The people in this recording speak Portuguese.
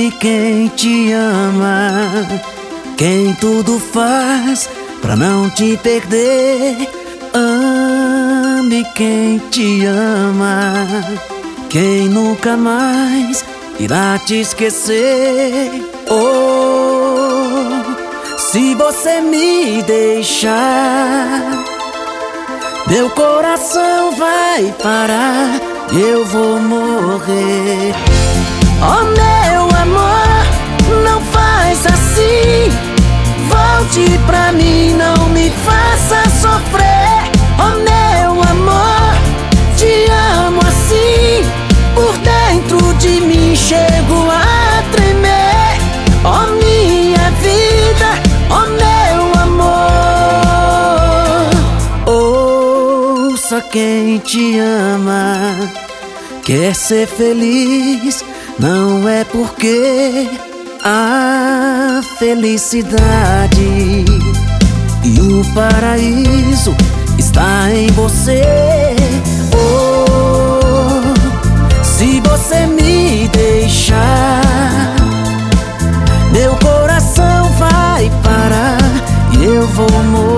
Ame quem te ama, quem tudo faz pra não te perder. Ame quem te ama, quem nunca mais irá te esquecer. Oh, se você me deixar, meu coração vai parar, eu vou morrer. Oh, meu amor, não faz assim, volte pra mim, não me faça sofrer. Oh, meu amor, te amo assim, por dentro de mim chego a tremer. Oh, minha vida, oh, meu amor, ouça quem te ama, quer ser feliz, não é porque a felicidade e o paraíso está em você. Oh, se você me deixar, meu coração vai parar e eu vou morrer.